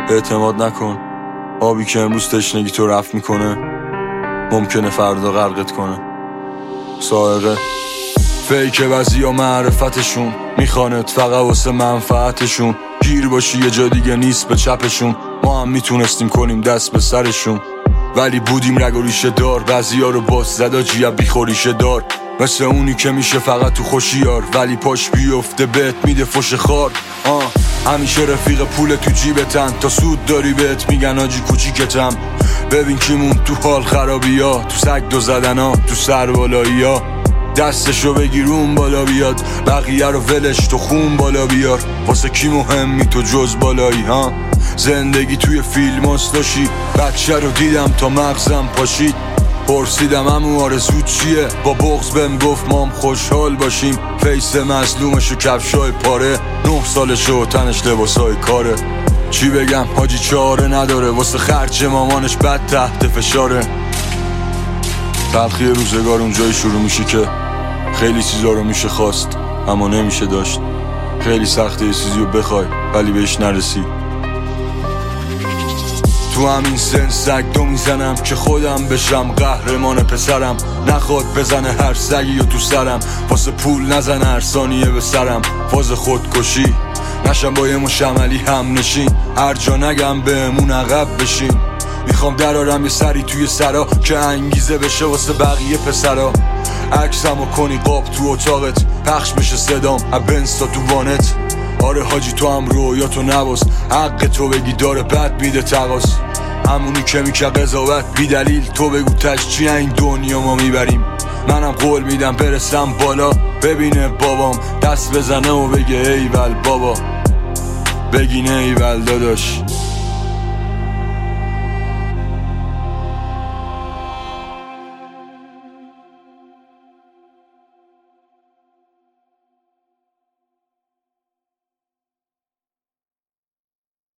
اعتماد نکن، آبی که امروز تشنگی تو رفت میکنه ممکنه فردا غرقت کنه. سائقه فیک بعضی ها معرفتشون میخواند فقط واسه منفعتشون، گیر باشی یه جا دیگه نیست به چپشون. ما هم میتونستیم کنیم دست به سرشون، ولی بودیم رگ و ریشه دار. بعضی ها رو باز زدا جیب بیخوریشه دار، مثل اونی که میشه فقط تو خوشیار ولی پاش بیفته بهت میده فش خار. همیشه رفیق پول تو جیبتن، تا سود داری بهت میگن آجی کوچیکتم. ببین کیمون تو حال خرابی ها، تو سگ دو زدن ها، تو سر بالایی ها. دستشو بگیرون بالا بیاد، بقیه رو ولش تو خون بالا بیار. واسه کی مهمی تو جز بالایی ها؟ زندگی توی فیلم هستاشی، بچه رو دیدم تا مغزم پاشید. پرسیدم امو آرزو چیه، با بغض بهم گفت مام خوشحال باشیم. فیس مظلومشو کفشای پاره، 9 سالشو تنش لباسای کاره. چی بگم حاجی چاره نداره، واسه خرج مامانش بد تحت فشاره. تلخی روزگار اونجایی شروع میشه که خیلی چیزا رو میشه خواست اما نمیشه داشت. خیلی سخته یه چیزی رو بخوای ولی بهش نرسی. تو همین سن سگ دو میزنم که خودم بشم قهرمان پسرم. نخواد بزنه هر سگی و تو سرم، واسه پول نزنه هر ثانیه به سرم. فاز خودکشی نشم با یه مشملی هم نشین، هر جا نگم بهمون عقب بشین. میخوام درارم یه سری توی سرا که انگیزه بشه واسه بقیه پسرا. عکسمو کنی قاب تو اتاقت، پخش بشه صدام بنستا تو وانت. آره حاجی تو هم رویاتو نباس، حق تو بگی داره بد میده تقاس. همونی که میشه قضاوت بی دلیل، تو بگو تش چی این دنیا ما میبریم. منم قول میدم برسم بالا، ببینه بابام دست بزنه و بگه ایول بابا، بگینه ایول داداش.